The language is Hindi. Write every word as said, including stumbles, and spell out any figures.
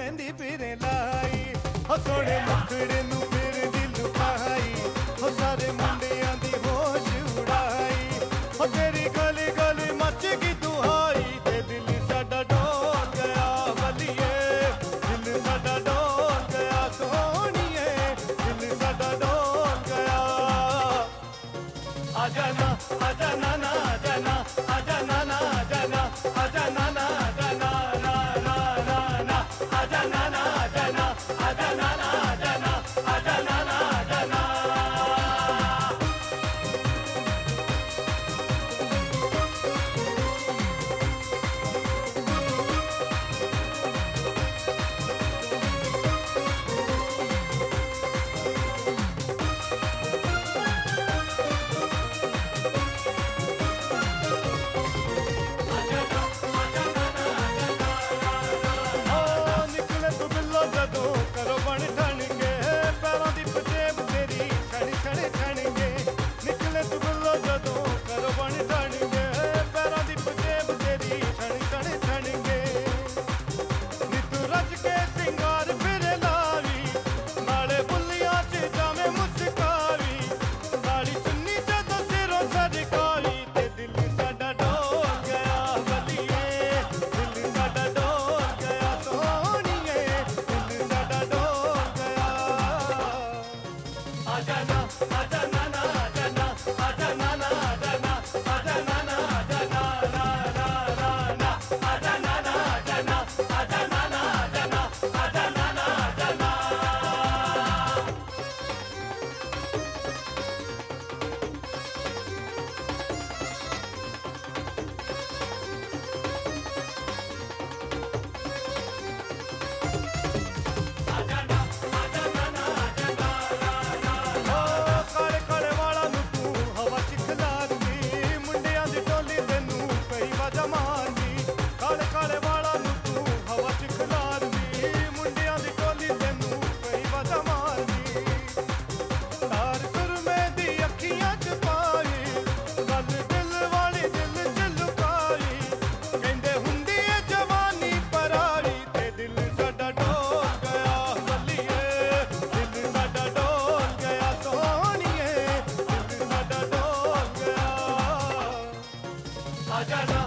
मेहंदी फिरे लाई हो सोने मुखड़े नू मेरे दिल पाई हो सारे मुंडियां दी होश उड़ाई हो तेरी गली गली मच गई दुहाई ते दिल साडा डोल गया बलिए दिल साडा डोल गया सोनिए दिल साडा डोल गया आजा ना आजा ना ना आजा ना आजा ना ना आजा ना आजा ना ना आजा ना ना ना ना ना आजा ना ना आजा ना आजा ना ना आजा ना आजा ना ना आजा ना करो बन ठन के पैरों की पजेब तेरी छण छण छणगे निकले तू बुलो जदों करो बन ठन के पैरों की पजेब तेरी छण छण छणगे नितू रज के सिंगार फिर लावी नाले बुलियां च जावे मुस्कावी साड़ी चुन्नी जदों सिरों सरकावी ते दिल साडा डोल गया बलिए दिल साडा डोल गया सोहणीए दिल साडा डोल गया आजा ना आजा ना ना आजा ना आजा ना ना आजा ना आजा ना ना आजा ना ना ना ना ना आजा ना ना आजा ना आजा ना ना आजा ना आजा ना ना आजा ना काले काले वाला नू तू हवा च खलारदी मुंडियां दी टोली तेनू कई वजा मारदी तार सुरमे दी अखियां च पाई गल दिल वाली दिल च लुकाई कहंदे हुंदी ए जवानी पराई ते दिल साडा डोल गया बलिए दिल साडा डोल गया सोहणीए दिल साडा डोल गया आजा ना